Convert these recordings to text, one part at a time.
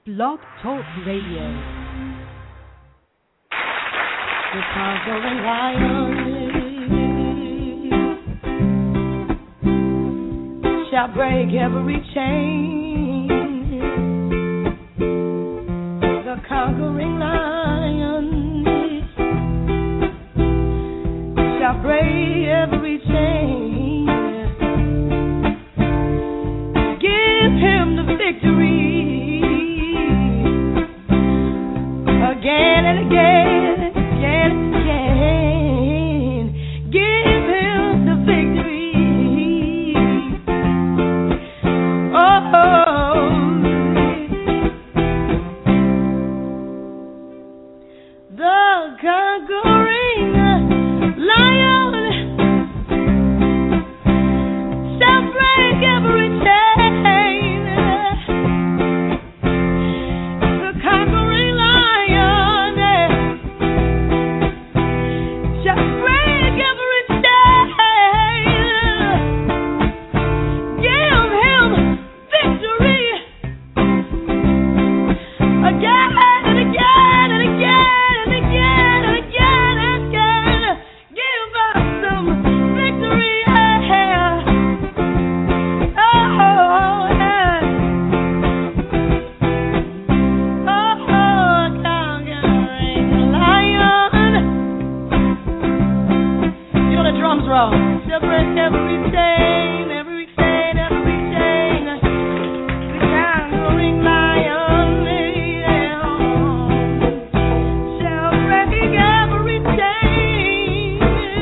Blog Talk Radio. The conquering lion shall break every chain. The conquering lion shall break every chain. Give him the victory again and again, again and again. Give him the victory. Oh, the conquering lion shall break every chain. The conquering lion shall break every chain. Give him victory again and again and again and again and again and again. Give us some victory. Drums roll. She'll break every chain, every chain, every chain. The conquering lion shall break every chain.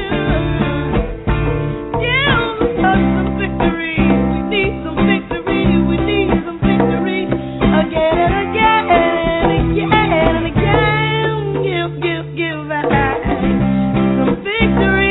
Give us some victory. We need some victory. We need some victory again and again and again and again. Give us some victory.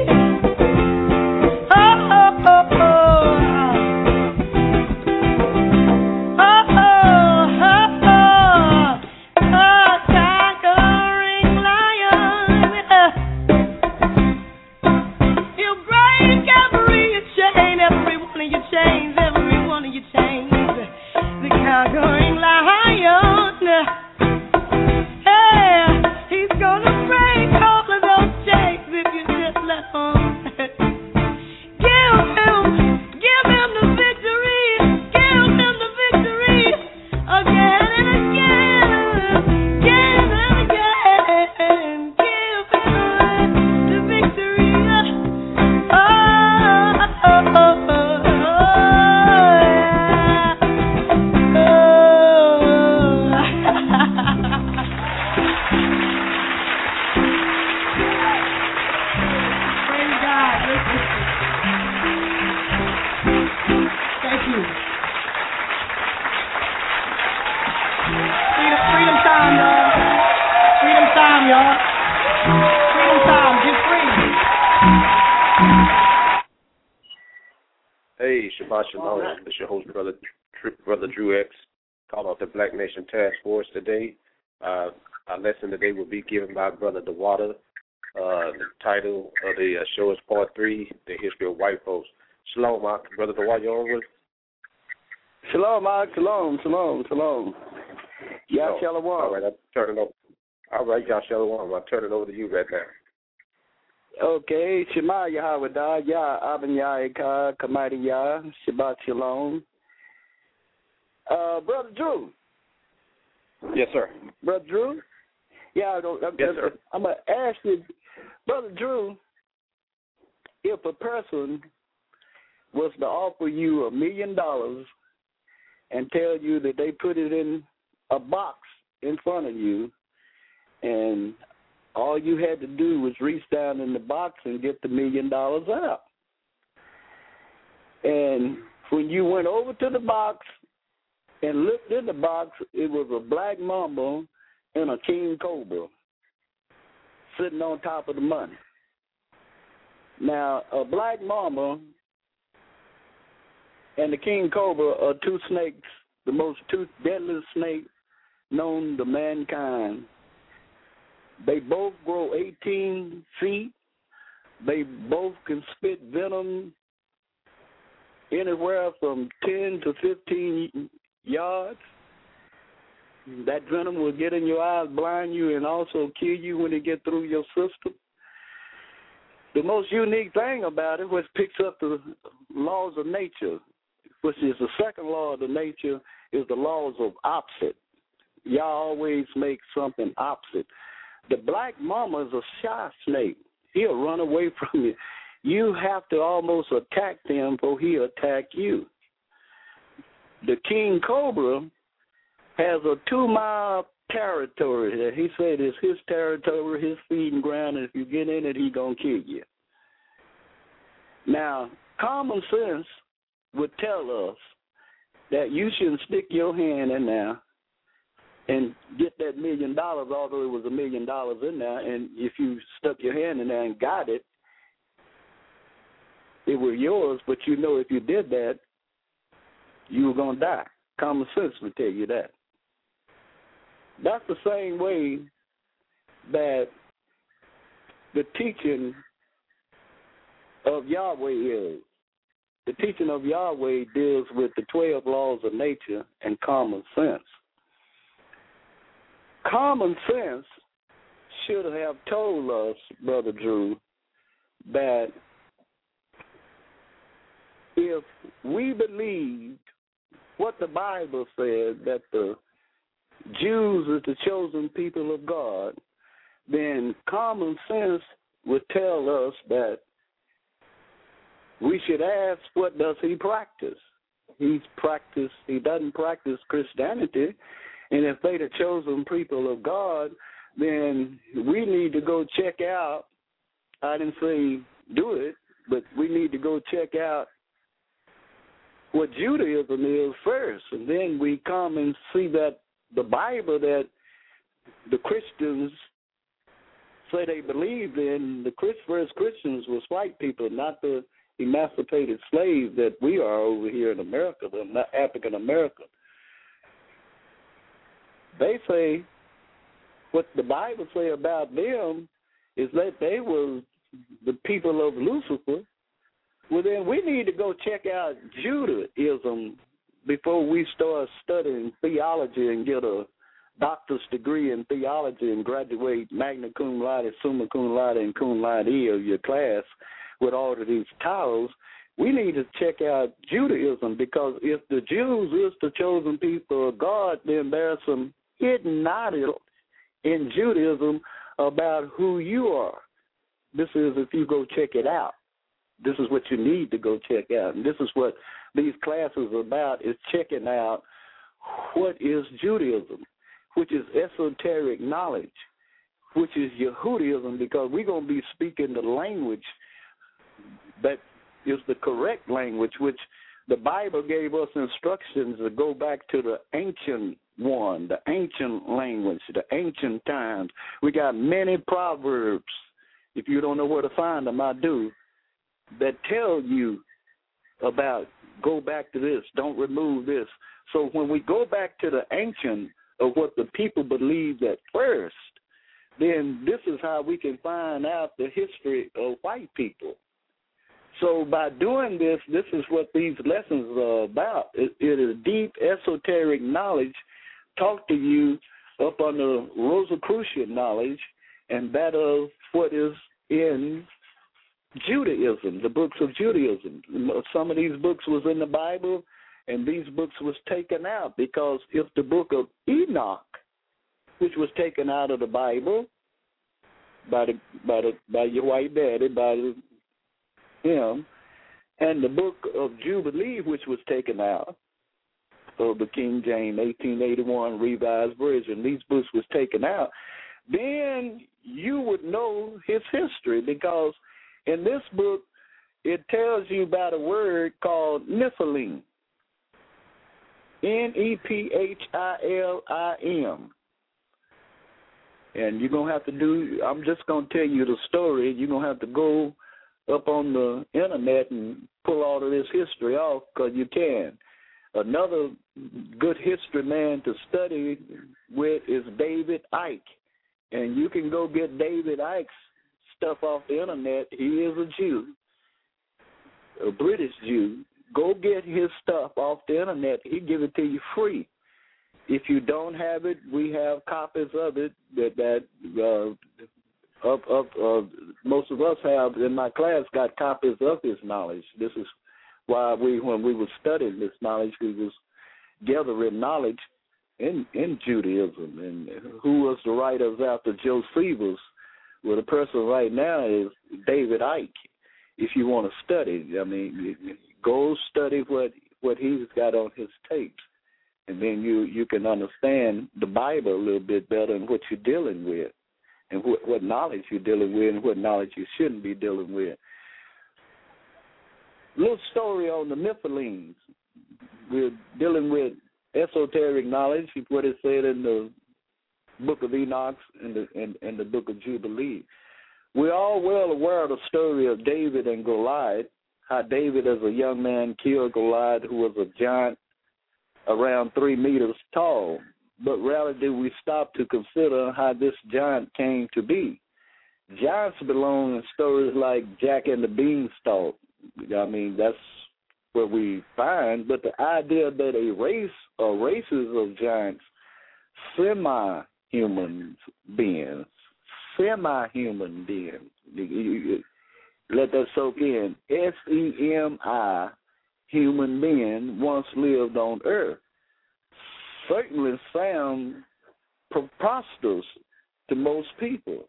Hey, Shabbat Shalom. This is your host, Brother Drew X, called off the Black Nation Task Force today. Our lesson today will be given by Brother DeWater. The title of the show is Part 3, The History of White Folks. Shalom, Mark. Brother DeWater, you on with us? Shalom, Mark. Shalom, shalom, shalom. Yah Shalom. All right, I'll turn it over. All right, Yah Shalom. I'll turn it over to you right now. Okay, Shema Yahweh, Yah Abin Yah Kamadi Yah, Shabbat Shalom. Brother Drew. Yes, sir. Brother Drew? Yeah, yes, sir. I'm going to ask you, Brother Drew, if a person was to offer you $1 million and tell you that they put it in a box in front of you and all you had to do was reach down in the box and get the $1 million out. And when you went over to the box and looked in the box, it was a black mamba and a king cobra sitting on top of the money. Now, a black mamba and the king cobra are two snakes, the two deadliest snakes known to mankind. They both grow 18 feet. They both can spit venom anywhere from 10 to 15 yards. That venom will get in your eyes, blind you, and also kill you when it get through your system. The most unique thing about it, which picks up the laws of nature, which is the second law of the nature, is the laws of opposite. Y'all always make something opposite. The black mama is a shy snake. He'll run away from you. You have to almost attack him before he'll attack you. The king cobra has a 2-mile territory that he said is his territory, his feeding ground, and if you get in it, he's going to kill you. Now, common sense would tell us that you shouldn't stick your hand in there and get that $1 million, although it was $1 million in there, and if you stuck your hand in there and got it, it was yours, but you know if you did that, you were going to die. Common sense would tell you that. That's the same way that the teaching of Yahweh is. The teaching of Yahweh deals with the 12 laws of nature and common sense. Common sense should have told us, Brother Drew, that if we believed what the Bible said, that the Jews is the chosen people of God, then common sense would tell us that we should ask, what does he practice? He doesn't practice Christianity, and if they're the chosen people of God, then we need to go check out. I didn't say do it, but we need to go check out what Judaism is first, and then we come and see that the Bible that the Christians say they believed in, the first Christians was white people, not the emancipated slaves that we are over here in America, the African American. They say what the Bible say about them is that they were the people of Lucifer. Well, then we need to go check out Judaism before we start studying theology and get a doctor's degree in theology and graduate magna cum laude, summa cum laude, and cum laude of your class with all of these titles. We need to check out Judaism, because if the Jews is the chosen people of God, then there's some hidden knowledge in Judaism about who you are. This is if you go check it out. This is what you need to go check out. And this is what these classes are about, is checking out what is Judaism, which is esoteric knowledge, which is Yehudaism, because we're going to be speaking the language that is the correct language, which the Bible gave us instructions to go back to the ancient one, the ancient language, the ancient times. We got many proverbs. If you don't know where to find them, I do, that tell you about go back to this, don't remove this. So when we go back to the ancient of what the people believed at first, then this is how we can find out the history of white people. So by doing this, this is what these lessons are about. It is deep esoteric knowledge taught to you up on the Rosicrucian knowledge, and that of what is in Judaism, the books of Judaism. Some of these books was in the Bible, and these books was taken out, because if the book of Enoch, which was taken out of the Bible by your white daddy, him, and the book of Jubilee, which was taken out of the King James 1881 Revised Version, these books was taken out, then you would know his history, because in this book it tells you about a word called Nephilim, Nephillim. And you're going to have to I'm just going to tell you the story. You're going to have to go up on the internet and pull all of this history off, because you can. Another good history man to study with is David Icke. And you can go get David Icke's stuff off the internet. He is a Jew, a British Jew. Go get his stuff off the internet. He give it to you free. If you don't have it, we have copies of it most of us have in my class got copies of his knowledge. This is why when we were studying this knowledge, we was gathering knowledge in Judaism. And who was the writers after Josephus? Well, the person right now is David Icke. If you want to study, I mean, go study what he's got on his tapes, and then you can understand the Bible a little bit better and what you're dealing with, and what knowledge you're dealing with, and what knowledge you shouldn't be dealing with. Little story on the Nephilims. We're dealing with esoteric knowledge, what it said in the Book of Enoch and the Book of Jubilee. We're all well aware of the story of David and Goliath, how David as a young man killed Goliath, who was a giant around 3 meters tall. But rarely do we stop to consider how this giant came to be. Giants belong in stories like Jack and the Beanstalk. I mean, that's what we find. But the idea that a race or races of giants, semi-human beings, let that soak in, SEMI, human being, once lived on earth, certainly sound preposterous to most people.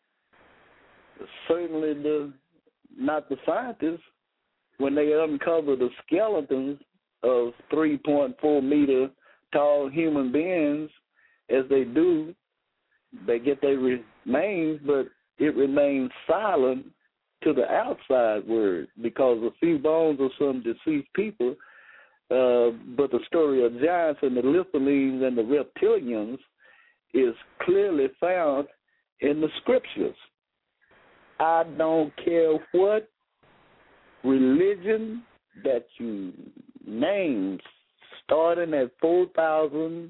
Certainly not the scientists, when they uncover the skeletons of 3.4 meter tall human beings, as they do, they get their remains, but it remains silent to the outside world because a few bones of some deceased people. But the story of giants and the Nephilims and the reptilians is clearly found in the scriptures. I don't care what religion that you name, starting at 4000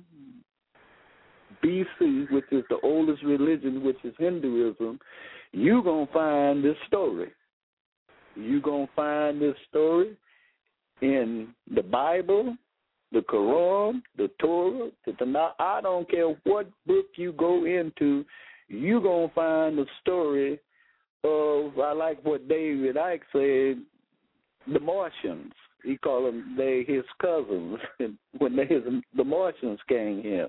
BC, which is the oldest religion, which is Hinduism, you're going to find this story. You're going to find this story in the Bible, the Quran, the Torah, the Tanakh. I don't care what book you go into, you're going to find the story of, I like what David Icke said, the Martians. He called them his cousins when the Martians came here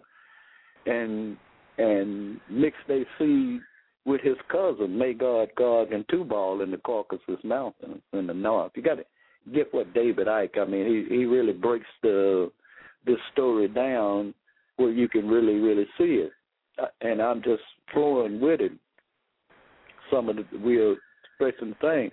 and mixed their seed with his cousin, Magog, Gog, and Tubal in the Caucasus Mountains in the north. You got to get what David Icke, I mean, he really breaks this story down where you can really, really see it. And I'm just flowing with it. Some of the we're expressing things.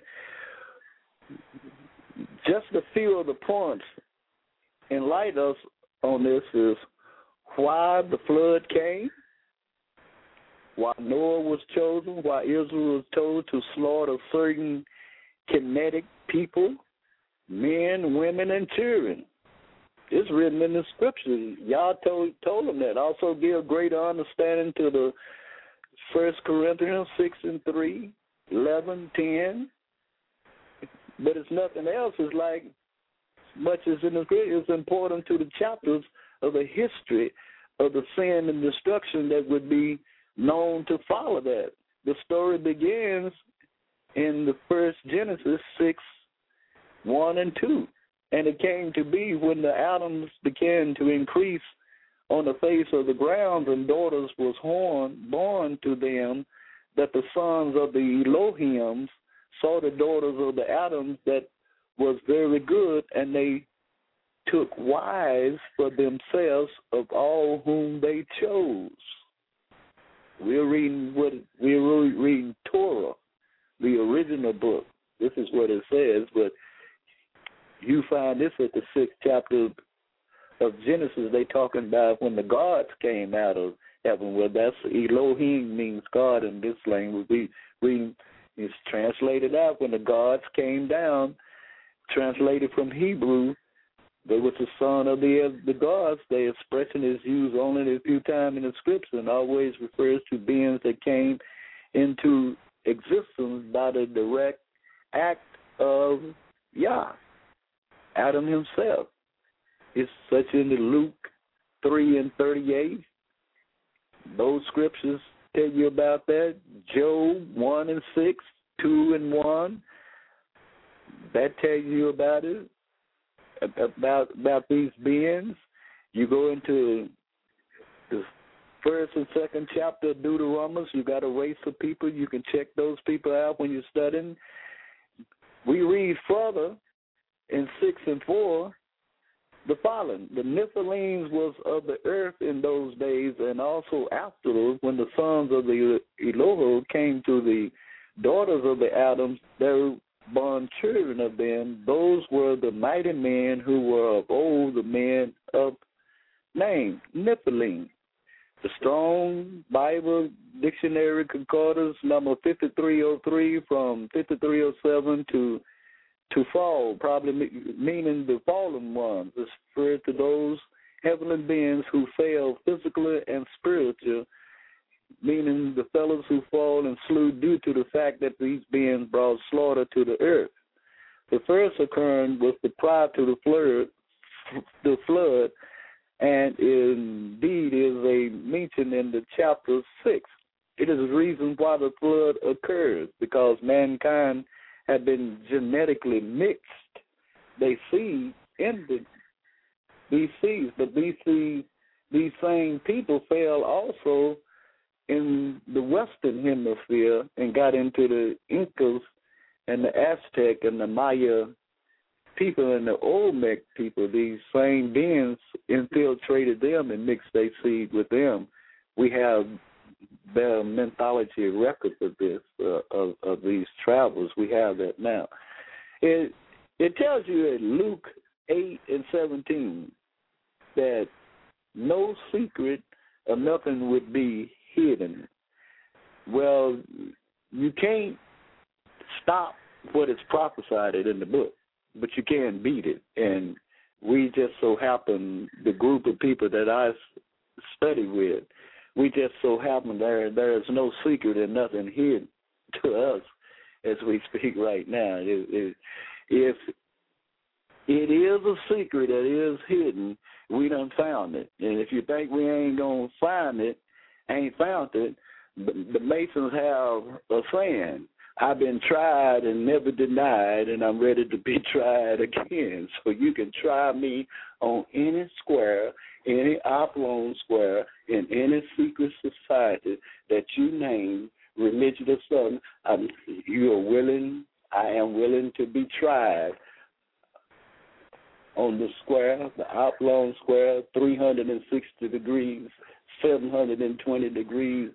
Just a few of the points enlighten us on this is why the flood came, why Noah was chosen, why Israel was told to slaughter certain kinetic people, men, women, and children. It's written in the scriptures. Y'all told them that. Also give greater understanding to the 1 Corinthians 6:3, 11, 10. But it's nothing else. It's like, much as in the scripture, it's important to the chapters of the history of the sin and destruction that would be known to follow that. The story begins in the first Genesis 6:1 and 2. And it came to be when the atoms began to increase on the face of the ground and daughters was born to them, that the sons of the Elohims saw the daughters of the Adams that was very good, and they took wives for themselves of all whom they chose. We're reading Torah, the original book. This is what it says, but you find this at the 6th chapter of Genesis. They talking about when the gods came out of heaven. Well, that's Elohim means God in this language. We read it's translated out when the gods came down. Translated from Hebrew, they was the son of the gods. The expression is used only a few times in the scripture and always refers to beings that came into existence by the direct act of Yah, Adam himself. It's such in the Luke 3 and 38. Those scriptures tell you about that. Job 1 and 6, 2 and 1. That tells you about it, about these beings. You go into the first and second chapter of Deuteronomy. You got a race of people. You can check those people out when you're studying. We read further in 6 and 4 the following: the Nephilims was of the earth in those days, and also afterwards, when the sons of the Elohim came to the daughters of the Adams, their born children of them. Those were the mighty men who were of old, the men of name, Nephilim. The Strong Bible Dictionary Concordance number 5303 from 5307 to fall, probably meaning the fallen ones. It's referred to those heavenly beings who fell physically and spiritually, meaning the fellows who fall and slew due to the fact that these beings brought slaughter to the earth. The first occurrence was prior to the flood, and indeed is a mention in the chapter 6. It is the reason why the flood occurs, because mankind had been genetically mixed. They see in these seeds, but these same people fell also in the Western Hemisphere and got into the Incas and the Aztec and the Maya people and the Olmec people. These same beings infiltrated them and mixed their seed with them. We have their mythology records of this, of these travels. We have that now. It tells you in Luke 8 and 17 that no secret or nothing would be hidden. Well, you can't stop what is prophesied in the book, but you can beat it. And we just so happen, the group of people that I study with, we just so happen there is no secret and nothing hidden to us as we speak right now. If it is a secret that is hidden, we done found it. And if you think we ain't going to find it, ain't found it, the Masons have a saying: I've been tried and never denied, and I'm ready to be tried again. So you can try me on any square, any oblong square, in any secret society that you name, religion or something. I am willing to be tried on the square, the oblong square, 360 degrees, 720 degrees,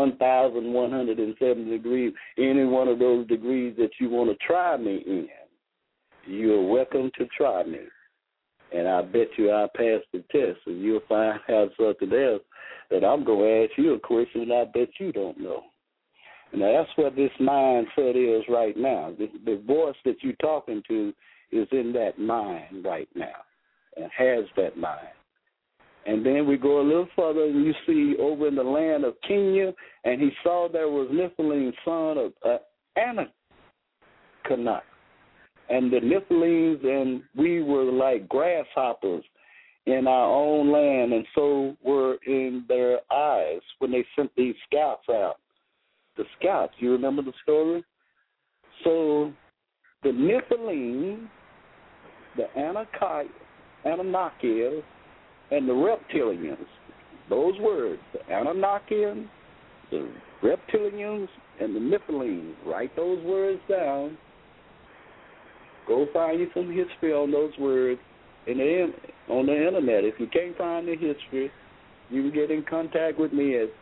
1,170 degrees, any one of those degrees that you want to try me in, you're welcome to try me. And I bet you I'll pass the test, and you'll find out something else that I'm going to ask you a question and I bet you don't know. And that's what this mindset is right now. The voice that you're talking to is in that mind right now and has that mind. And then we go a little further, and you see over in the land of Kenya, and he saw there was Nephilim, son of Anakanah. And the Nephilims and we were like grasshoppers in our own land, and so were in their eyes when they sent these scouts out. The scouts, you remember the story? So the Nephilim, the Anunnakians, and the reptilians, those words, the Anunnakians, the reptilians, and the Nephilim, write those words down. Go find you some history on those words on the internet. If you can't find the history, you can get in contact with me at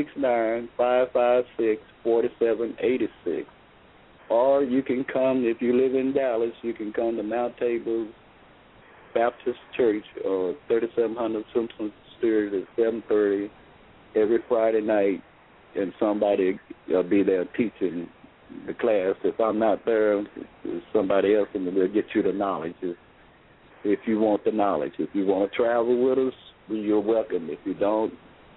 469-556-4786. Or you can come, if you live in Dallas, you can come to Mount Tabor Baptist Church, or 3700 Simpson Street at 7:30 every Friday night, and somebody will be there teaching the class. If I'm not there, somebody else will get you the knowledge. If you want the knowledge, if you want to travel with us, you're welcome. If you don't,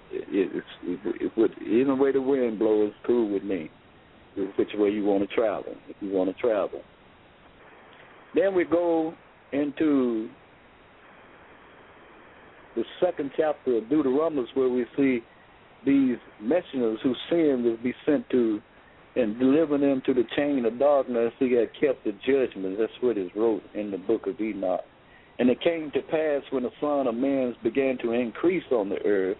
either way the wind blows, it's cool with me. Which way you want to travel, if you want to travel. Then we go into the second chapter of Deuteronomy, where we see these messengers who sinned will be sent to and deliver them to the chain of darkness who had kept the judgment. That's what is wrote in the book of Enoch. And it came to pass when the Son of Man began to increase on the earth.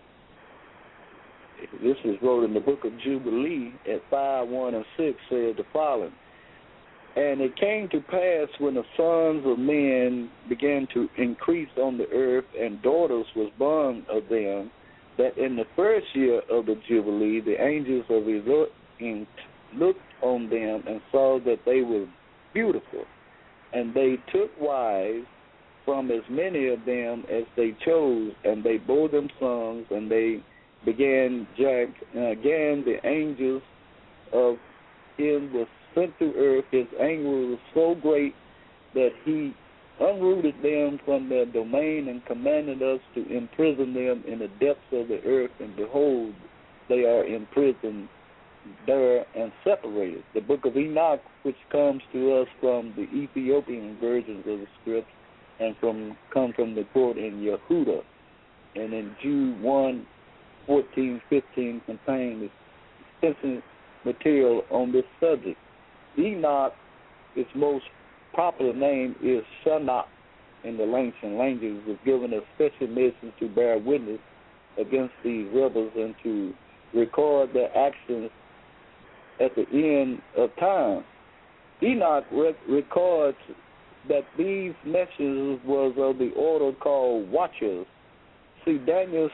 This is wrote in the book of Jubilee at 5:1-6 says the following. And it came to pass when the sons of men began to increase on the earth, and daughters was born of them, that in the first year of the Jubilee the angels of Elohim looked on them and saw that they were beautiful. And they took wives from as many of them as they chose, and they bore them sons, and they began again the angels of him was sent to earth. His anger was so great that he unrooted them from their domain and commanded us to imprison them in the depths of the earth. And behold, they are imprisoned there and separated. The book of Enoch, which comes to us from the Ethiopian versions of the script and come from the court in Yehuda, and in Jude 1:14-15 contains extensive material on this subject. Enoch, its most popular name is Shanach in the ancient language, was given a special mission to bear witness against these rebels and to record their actions at the end of time. Enoch records that these messengers was of the order called watchers. See Daniel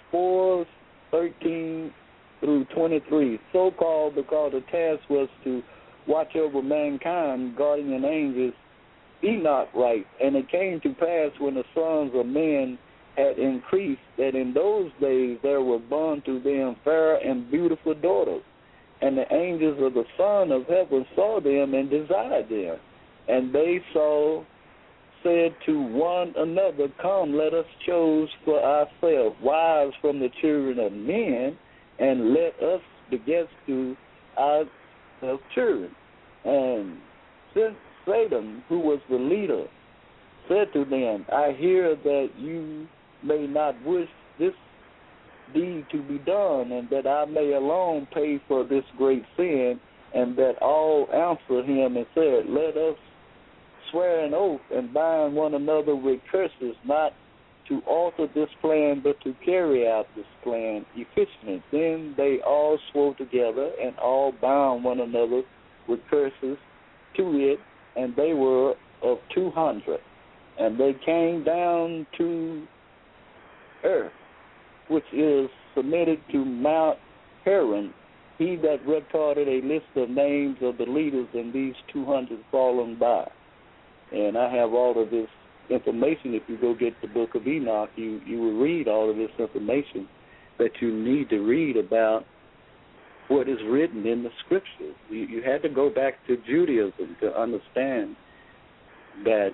4:13-23, so called because the task was to watch over mankind, guardian angels. Enoch writes, and it came to pass when the sons of men had increased, that in those days there were born to them fair and beautiful daughters. And the angels of the Son of Heaven saw them and desired them. And they said to one another, come, let us choose for ourselves wives from the children of men, and let us beget to ourselves children. And since Satan, who was the leader, said to them, I hear that you may not wish this deed to be done, and that I may alone pay for this great sin, and that all answered him and said, let us swear an oath and bind one another with curses, not to alter this plan, but to carry out this plan efficiently. Then they all swore together, and all bound one another with curses to it, and they were of 200. And they came down to earth, which is submitted to Mount Hermon, he that recorded a list of names of the leaders in these 200 fallen by. And I have all of this information. If you go get the book of Enoch, you will read all of this information that you need to read about what is written in the scriptures. You had to go back to Judaism to understand that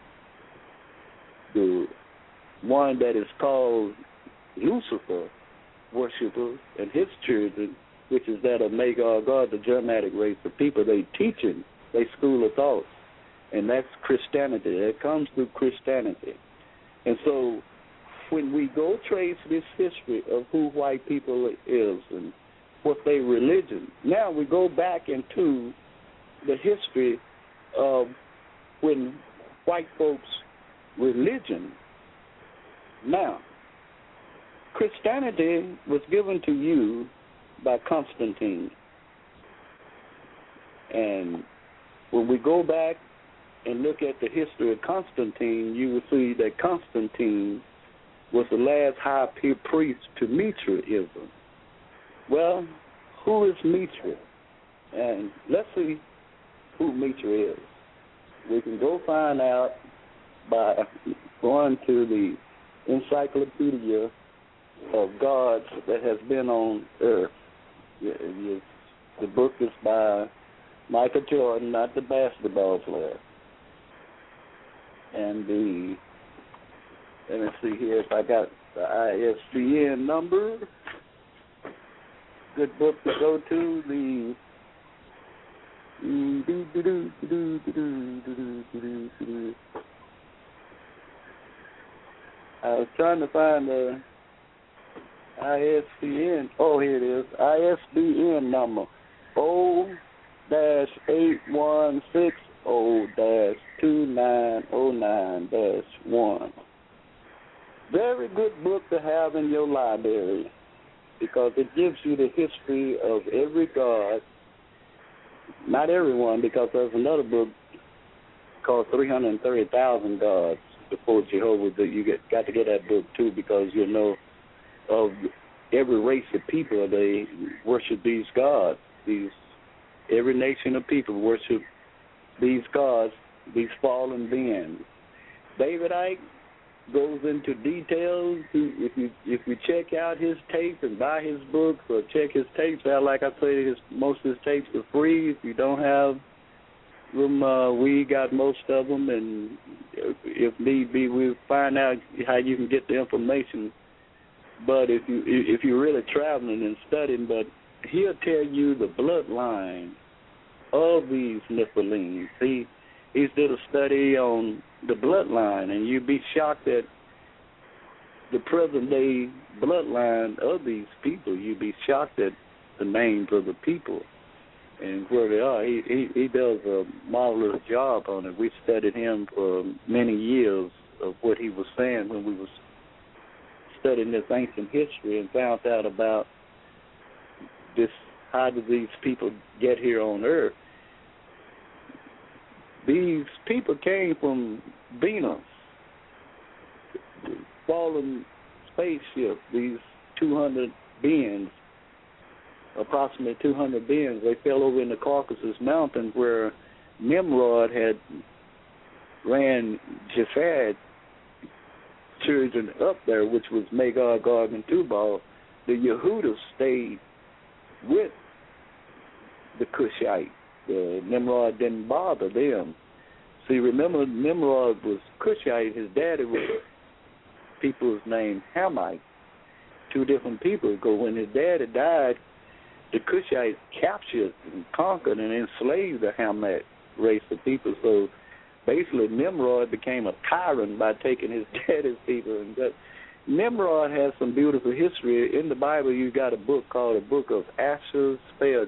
the one that is called Lucifer worshiper and his children, which is that of Magog, God, the Germanic race of people, they teaching, they school of thought. And that's Christianity. It comes through Christianity. And so when we go trace this history of who white people is and what their religion, now we go back into the history of when white folks' religion. Now, Christianity was given to you by Constantine. And when we go back and look at the history of Constantine, you will see that Constantine was the last high priest to Mithraism. Well, who is Mithra? And let's see who Mithra is. We can go find out by going to the Encyclopedia of Gods that has been on earth. The book is by Michael Jordan, not the basketball player. And let me see here if I got the ISBN number. Good book to go to. I was trying to find the ISBN. Oh, here it is. ISBN number O-816-0-2909-1. Very good book to have in your library because it gives you the history of every god. Not everyone, because there's another book called 330,000 Gods Before Jehovah that you got to get that book too, because you know of every race of people they worship these gods. Every nation of people worship these gods, these fallen beings. David Icke goes into details. If you check out his tape and buy his books or check his tapes out, like I say, most of his tapes are free. If you don't have them, we got most of them, and if need be, we'll find out how you can get the information. But if you're really traveling and studying, but he'll tell you the bloodline of these Nephilim. He did a study on the bloodline, and you'd be shocked at the present-day bloodline of these people. You'd be shocked at the names of the people and where they are. He does a marvelous job on it. We studied him for many years of what he was saying when we was studying this ancient history and found out about this. How did these people get here on Earth? These people came from Venus, fallen spaceship, these 200 beings, approximately 200 beings. They fell over in the Caucasus Mountains where Nimrod had ran Japheth children up there, which was Magog, Gog, and Tubal. The Yehudas stayed with the Cushite. Nimrod didn't bother them. See, remember, Nimrod was Cushite. His daddy was people's named Hamite. Two different people. Because when his daddy died, the Cushites captured and conquered and enslaved the Hamite race of people. So basically, Nimrod became a tyrant by taking his daddy's people. And Nimrod has some beautiful history. In the Bible, you got a book called the Book of Asher, spelled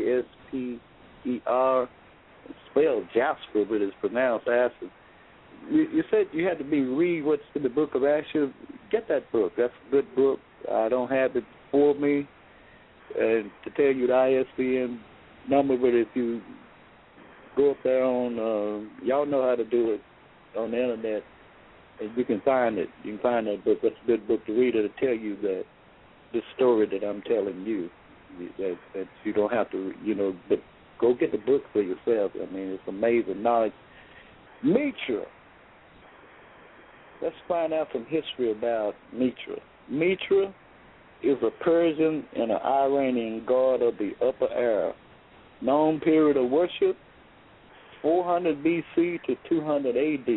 Jasper, spelled Jasper, but it's pronounced Asher. You said you had to read what's in the Book of Asher. Get that book. That's a good book. I don't have it for me to tell you the ISBN number, but if you go up there on, y'all know how to do it on the internet, and you can find it. You can find that book. That's a good book to read. It'll tell you that this story that I'm telling you, that you don't have to, but go get the book for yourself. I mean, it's amazing knowledge. Mitra. Let's find out some history about Mitra. Mitra is a Persian and an Iranian god of the upper air. Known period of worship, 400 BC to 200 AD.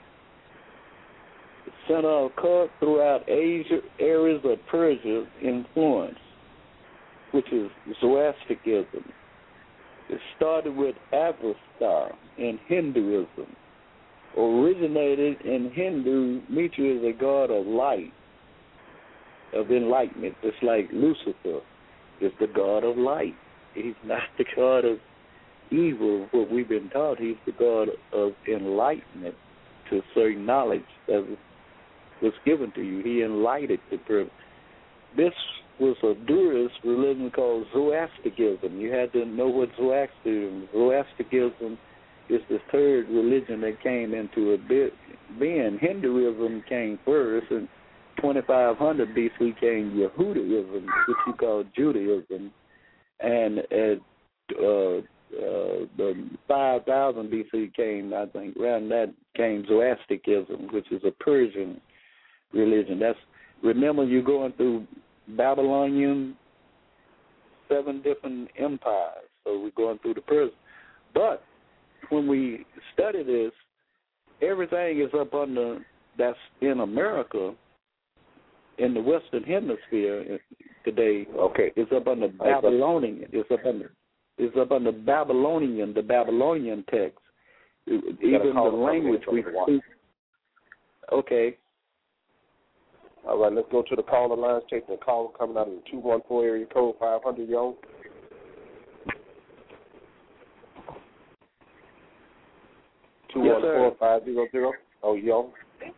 The center of cult throughout Asia, areas of Persia influence, which is Zoroastrianism. It started with Avesta in Hinduism. Originated in Hindu, Mitra is a god of light, of enlightenment. It's like Lucifer is the god of light. He's not the god of evil, what we've been taught. He's the god of enlightenment to certain knowledge that was given to you. He enlightened the person. This was a Durist religion called Zoroastrianism. You had to know what Zoroastrianism is the third religion that came into being. Hinduism came first, and 2500 BC came Yehudaism, which you call Judaism, and at the 5000 BC came, I think, around that came Zoroastrianism, which is a Persian religion. Remember, you're going through Babylonian, 7 different empires, so we're going through the Persian. But when we study this, everything is up under, that's in America, in the Western Hemisphere today. Okay, it's up under Babylonian. It's up under Babylonian, the Babylonian text. Even the language we speak. Okay. All right, let's go to the caller lines. Taking a call coming out of the 214 area code 500, y'all. Yes, sir. 214-500. Oh, y'all.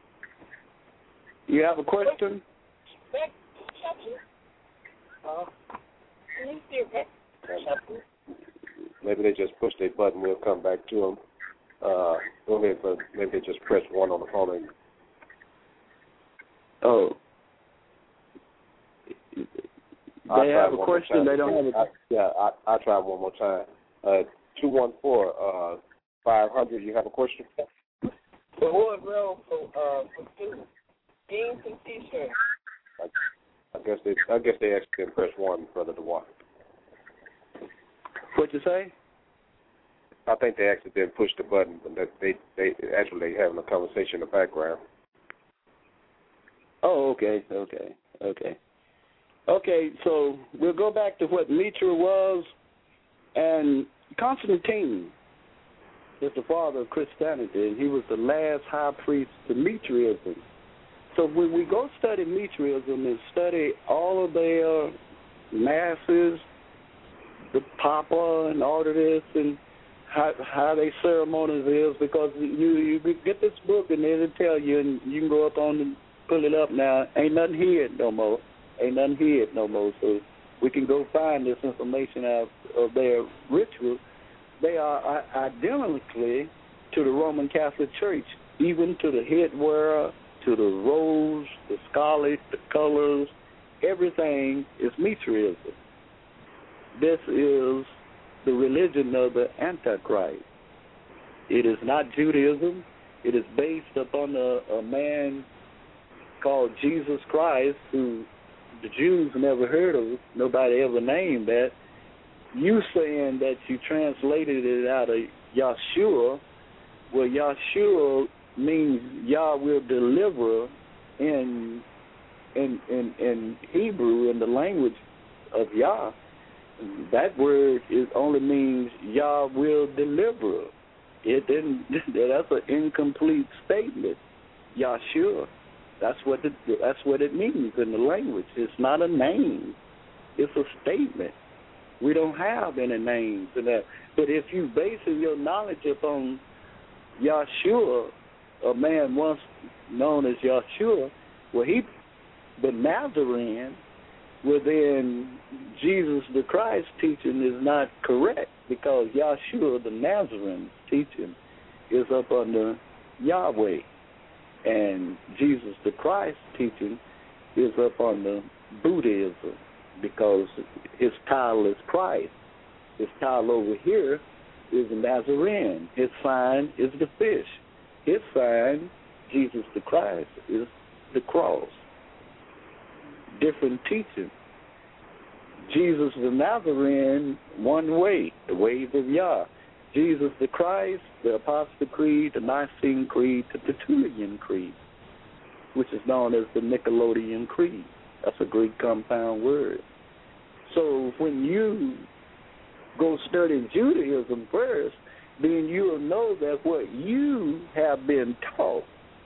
You have a question? Maybe they just pushed their button. We'll come back to them. Go ahead, but maybe they just press 1 on the phone. And oh. They have a question. They don't have a... I'll try one more time. 214-500. You have a question? For what realm for jeans and t-shirts? I guess they actually didn't press 1, Brother DeWatt. What'd you say? I think they actually didn't push the button, but they actually having a conversation in the background. Oh, okay. Okay, so we'll go back to what Mitra was, and Constantine is the father of Christianity, and he was the last high priest to Mitraism. So when we go study Mitraism and study all of their masses, the Papa and all of this, and how they ceremonies is, because you get this book and it'll tell you, and you can go up on and pull it up now. Ain't nothing here no more. So we can go find this information out of their rituals. They are identically to the Roman Catholic Church, even to the headwear, to the robes, the scarlet, the colors, everything is Mitraism. This is the religion of the Antichrist. It is not Judaism. It is based upon a man called Jesus Christ, who the Jews never heard of. Nobody ever named that. You saying that you translated it out of Yahshua. Well, Yahshua means Yah will deliver in Hebrew, in the language of Yah. That word only means Yah will deliver. That's an incomplete statement. Yahshua. That's what it means in the language. It's not a name. It's a statement. We don't have any names in that. But if you basing your knowledge upon Yahshua, a man once known as Yahshua, well, the Nazarene, within Jesus the Christ teaching is not correct, because Yahshua the Nazarene's teaching is up under Yahweh, and Jesus the Christ teaching is up under Buddhism, because his title is Christ. His title over here is Nazarene. His sign is the fish. His sign, Jesus the Christ, is the cross. Different teaching. Jesus the Nazarene, one way, the ways of Yah. Jesus the Christ, the Apostle Creed, the Nicene Creed, the Tertullian Creed, which is known as the Nicolaitean Creed. That's a Greek compound word. So when you go study Judaism first, then you will know that what you have been taught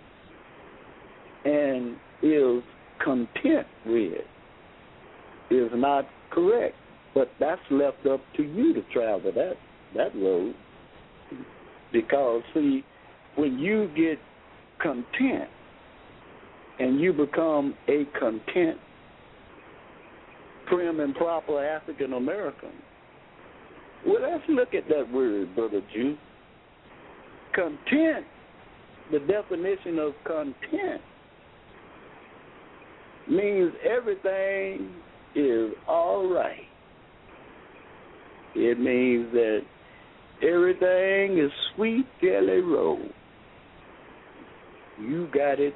and is content with is not correct. But that's left up to you to travel that road. Because, see, when you get content and you become a content, prim and proper African American, well, let's look at that word, Brother Jew. Content, the definition of content, means everything is all right. It means that everything is sweet jelly roll. You got it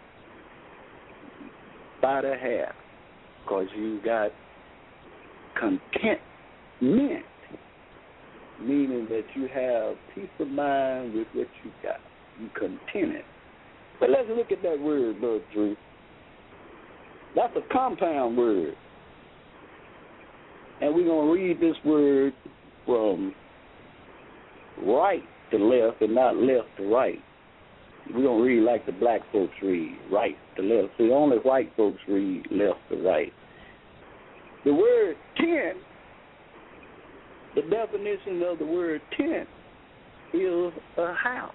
by the half, because you got contentment, meaning that you have peace of mind with what you got. You contented. But let's look at that word, Brother Drew. That's a compound word. And we're going to read this word from right to left and not left to right. We don't read like the black folks read, right to left. See, only white folks read left to right. The word tent, the definition of the word tent is a house.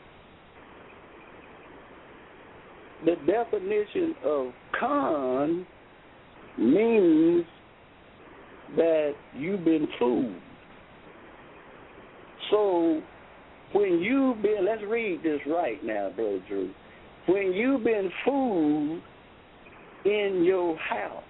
The definition of con means that you've been fooled. So when you've been, let's read this right now, Brother Drew. When you've been fooled in your house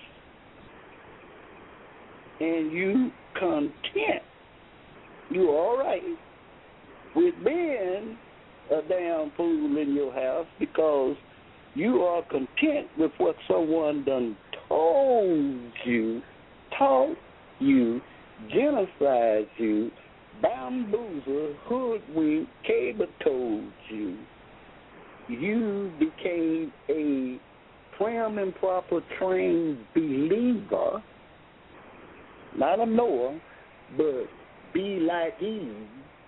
and you content, you all right with being a damn fool in your house because you are content with what someone done told you, taught you, genocide you, bamboozled, hoodwinked, cable-told you. You became a prim and proper trained believer, not a Noah, but be like Eve,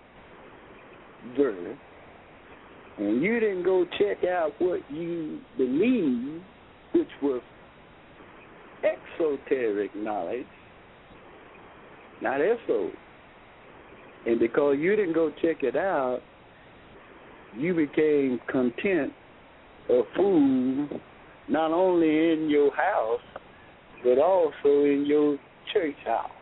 girl. And you didn't go check out what you believed, which was exoteric knowledge, not eso. And because you didn't go check it out, you became content, a fool, not only in your house, but also in your church house.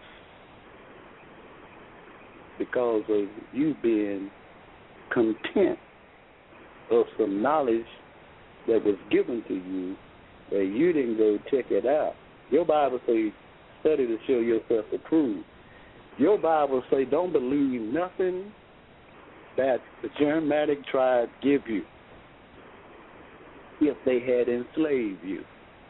Because of you being content of some knowledge that was given to you that you didn't go check it out. Your Bible says, study to show yourself approved. Your Bible say, don't believe nothing that the Germanic tribe give you if they had enslaved you.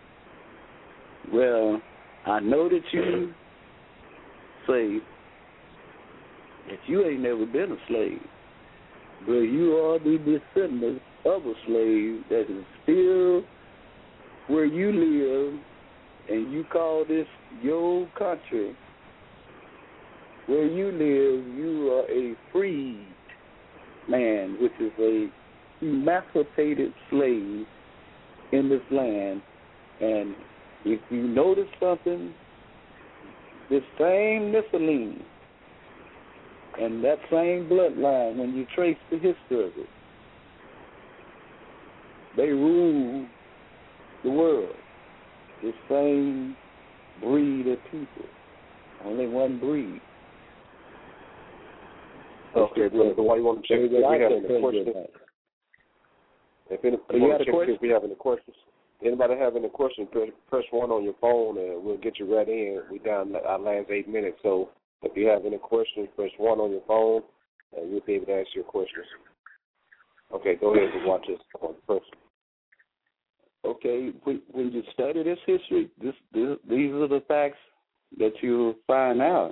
Well, I know that you say that you ain't never been a slave, but you are the descendants of a slave that is still where you live, and you call this your country. Where you live, you are a freed man, which is a emancipated slave in this land. And if you notice something, this same Nephilim and that same bloodline, when you trace the history of it, they rule the world. The same breed of people, only one breed. Okay, so why you want to check if we have any questions? If we have any questions. Anybody have any questions, press 1 on your phone and we'll get you right in. We're down our last 8 minutes, so if you have any questions, press 1 on your phone and we'll be able to ask your questions. Okay, go ahead and watch this first. Okay, when you study this history, these are the facts that you'll find out.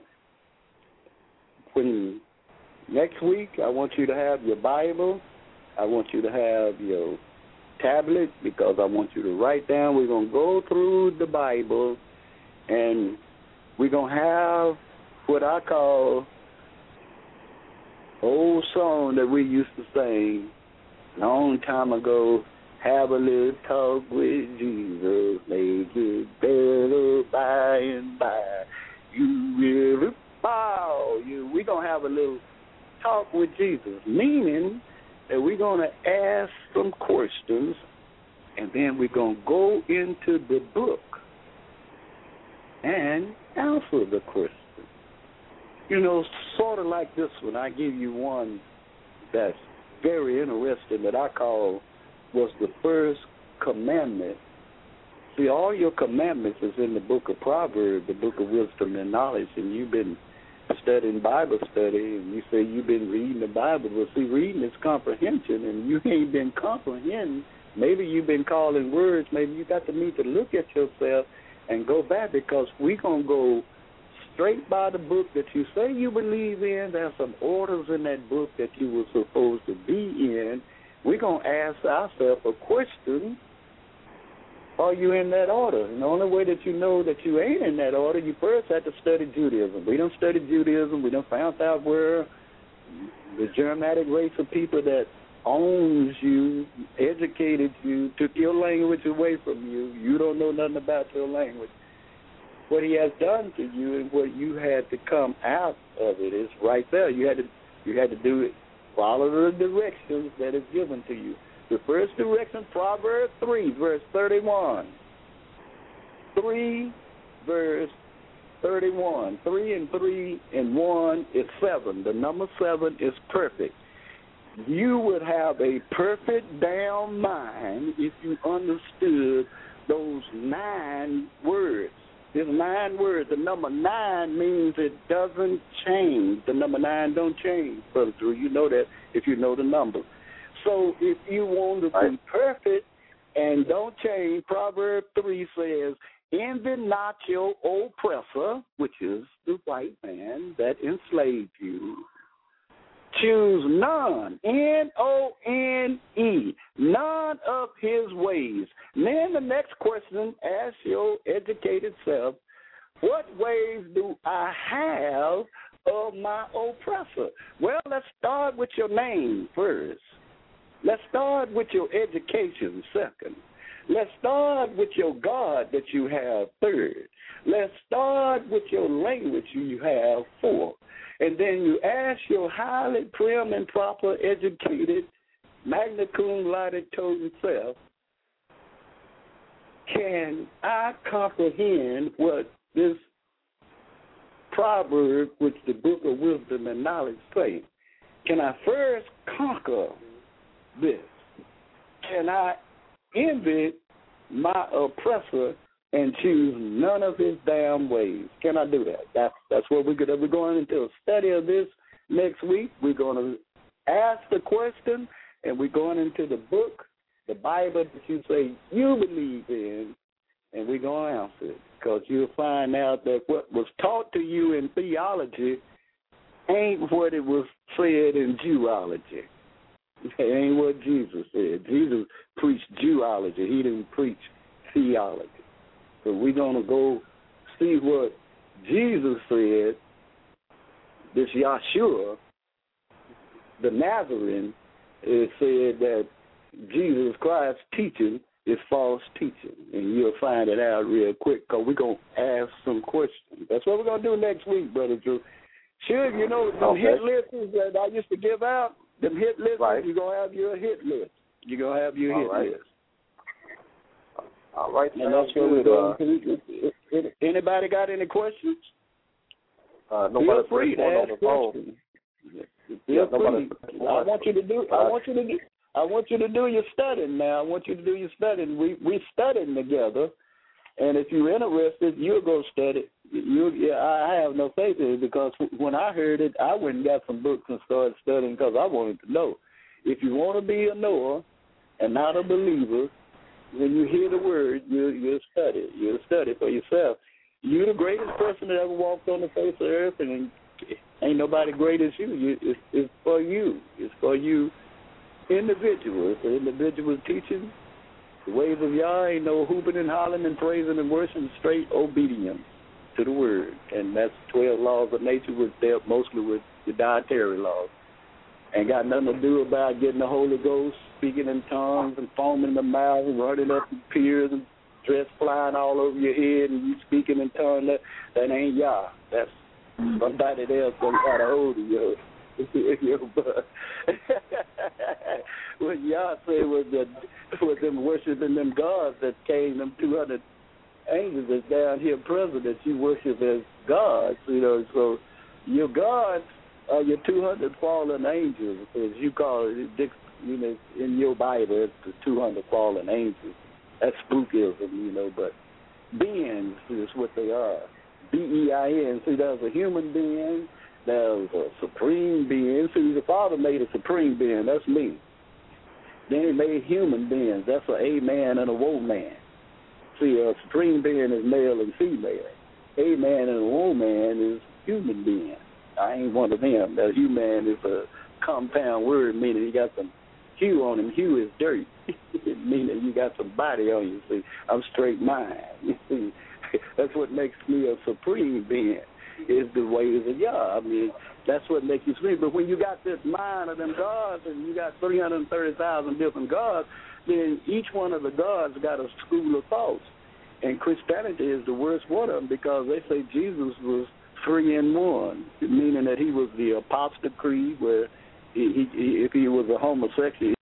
When next week, I want you to have your Bible. I want you to have your tablet because I want you to write down. We're going to go through the Bible, and we're going to have what I call old song that we used to sing a long time ago. Have a little talk with Jesus, make it better by and by. You will bow. We're going to have a little talk with Jesus, meaning that we're going to ask some questions, and then we're going to go into the book and answer the question. You know, sort of like this one. I give you one that's very interesting that I call was the first commandment. See, all your commandments is in the book of Proverbs, the book of wisdom and knowledge, and you've been studying Bible study, and you say you've been reading the Bible. Well, see, reading is comprehension, and you ain't been comprehending. Maybe you've been calling words. Maybe you got to need to look at yourself and go back, because we're going to go straight by the book that you say you believe in. There's some orders in that book that you were supposed to be in. We're going to ask ourselves a question, are you in that order? And the only way that you know that you ain't in that order, you first have to study Judaism. We don't study Judaism. We don't found out where the Germanic race of people that owns you, educated you, took your language away from you. You don't know nothing about your language. What he has done to you and what you had to come out of it is right there. You had to do it. Follow the directions that is given to you. The first direction, Proverbs 3, verse 31. 3, verse 31. 3 and 3 and 1 is 7. The number 7 is perfect. You would have a perfect down mind if you understood those 9 words. There's 9 words. The number 9 means it doesn't change. The number 9 don't change, Brother Drew. You know that if you know the number. So if you want to be perfect and don't change, Proverbs 3 says, envy not your oppressor, which is the white man that enslaved you. Choose none, N-O-N-E, none of his ways. Then the next question, ask your educated self, what ways do I have of my oppressor? Well, let's start with your name first. Let's start with your education second. Let's start with your God that you have third. Let's start with your language you have fourth. And then you ask your highly prim and proper educated, magna cum laude totem self, can I comprehend what this proverb, which the book of wisdom and knowledge say? Can I first conquer this? Can I envy my oppressor and choose none of his damn ways? Can I do that? That's what we're going into a study of this next week. We're going to ask the question, and we're going into the book, the Bible that you say you believe in, and we're going to answer it, because you'll find out that what was taught to you in theology ain't what it was said in Jewology. It ain't what Jesus said. Jesus preached Jewology. He didn't preach theology. So we're going to go see what Jesus said, this Yahshua, the Nazarene, it said that Jesus Christ's teaching is false teaching. And you'll find it out real quick, because we're going to ask some questions. That's what we're going to do next week, Brother Drew. Sure, you know, them hit lists that I used to give out, them hit lists, you're going to have your hit list. You're going to have your hit list. All right. And that's what we're doing. Anybody got any questions? Nobody. Feel free to ask questions. Feel free. I want you to do your studying now. I want you to do your studying. We studying together, and if you're interested, you'll go study. I have no faith in it, because when I heard it, I went and got some books and started studying, because I wanted to know. If you want to be a knower and not a believer, when you hear the word, you'll study. You'll study for yourself. You're the greatest person that ever walked on the face of the earth, and ain't nobody great as you. It's for you. It's for you individual. It's an individual teaching. The ways of Yah ain't no hooping and hollering and praising and worshiping, straight obedience to the word. And that's 12 laws of nature, which dealt mostly with the dietary laws. Ain't got nothing to do about getting the Holy Ghost, speaking in tongues and foaming the mouth and running up the piers and dress flying all over your head and you speaking in tongues. That ain't Yah. That's somebody else gonna try to hold you. What Yah said was them worshiping them gods that came, them 200 angels that's down here present that you worship as gods, you know. So your gods are your 200 fallen angels, as you call it, you know, in your Bible, it's the 200 fallen angels. That's spookism, you know, but beings is what they are. B-E-I-N. See, there's a human being, there's a supreme being. See, the Father made a supreme being, that's me. Then he made human beings, that's a man and a woman. See, a supreme being is male and female. A man and a woman is human being. I ain't one of them. That human is a compound word, meaning you got some hue on him. Hue is dirt, meaning you got some body on you. See, I'm straight mind. You see, that's what makes me a supreme being. is the ways of Yah. I mean, that's what makes you free. But when you got this mind of them gods and you got 330,000 different gods, then each one of the gods got a school of thoughts. And Christianity is the worst one of them because they say Jesus was 3 in 1, meaning that he was the apostate creed, where if he was a homosexual,